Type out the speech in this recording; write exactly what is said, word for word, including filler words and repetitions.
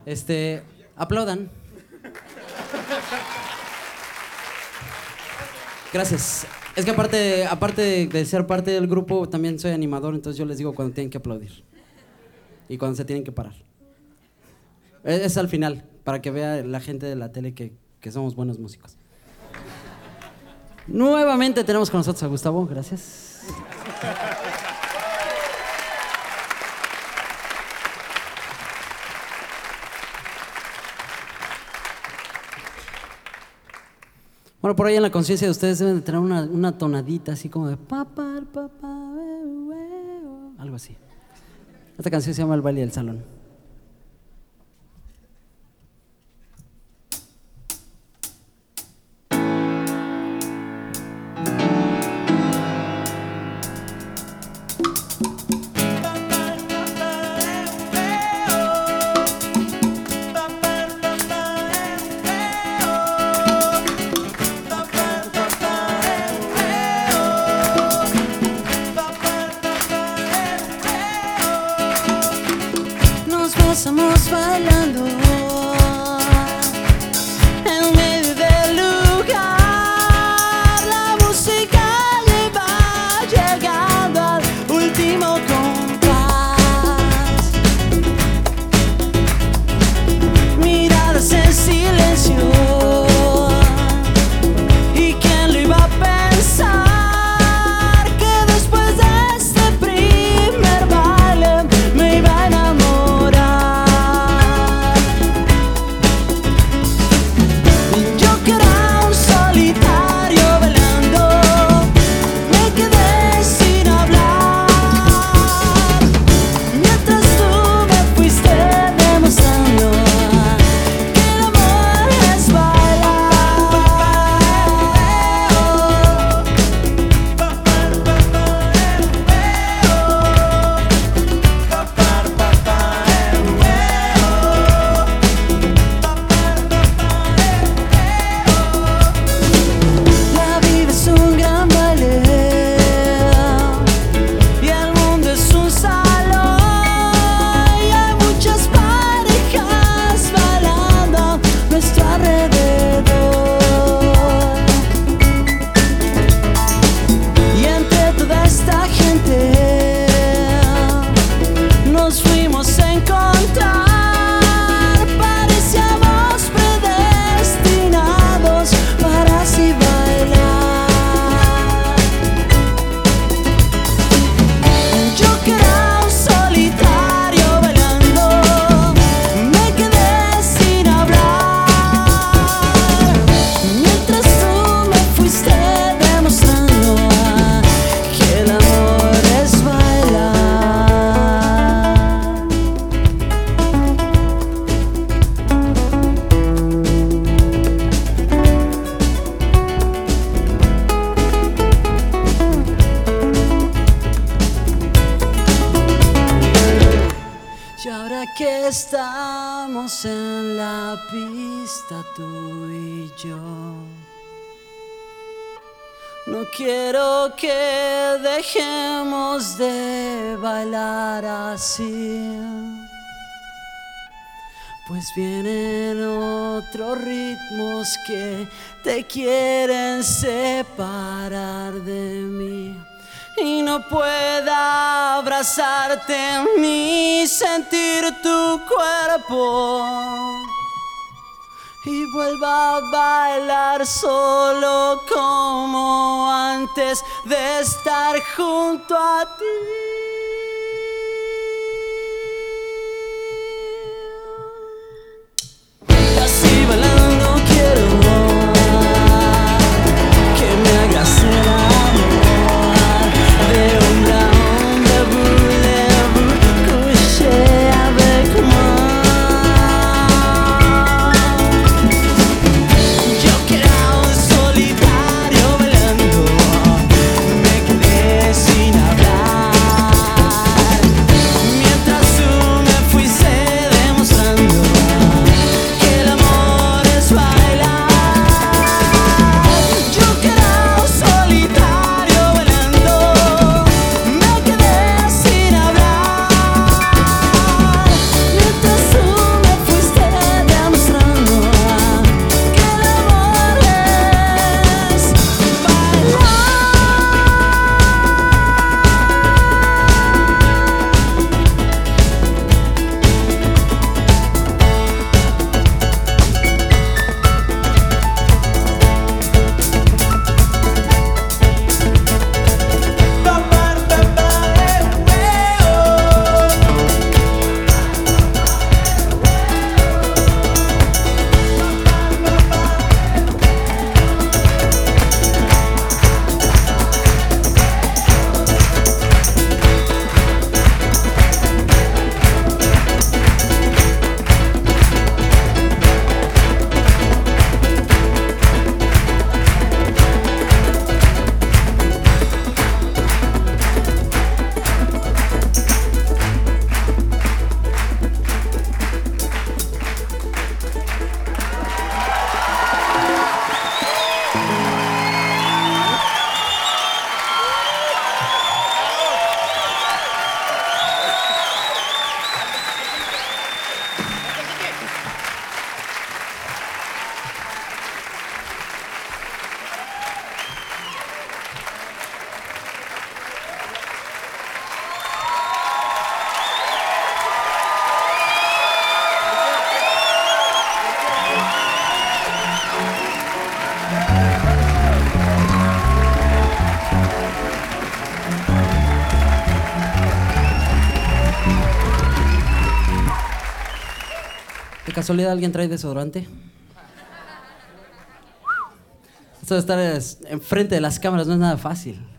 Este, aplaudan. Gracias. Es que aparte, aparte de, de ser parte del grupo, también soy animador, entonces yo les digo cuando tienen que aplaudir y cuando se tienen que parar. Es, es al final, para que vea la gente de la tele que, que somos buenos músicos. Nuevamente tenemos con nosotros a Gustavo, gracias. Bueno, por ahí en la conciencia de ustedes deben de tener una, una tonadita así como de papá, papá, algo así. Esta canción se llama El baile del salón. Estamos bailando en medio del lugar. La música lleva llegando al último compás. Miradas en silencio. ¿Y quién lo iba a pensar? Que después de este primer baile me iba a enamorar. Que estamos en la pista tú y yo, no quiero que dejemos de bailar así, pues vienen otros ritmos que te quieren separar de mí. Y no pueda abrazarte ni sentir tu cuerpo y vuelva a bailar solo como antes de estar junto a ti. Y así bailando quiero que me hagas el amor. Solitario bailando, me quedé sin hablar. ¿De casualidad alguien trae desodorante? Esto de estar es- enfrente de las cámaras no es nada fácil.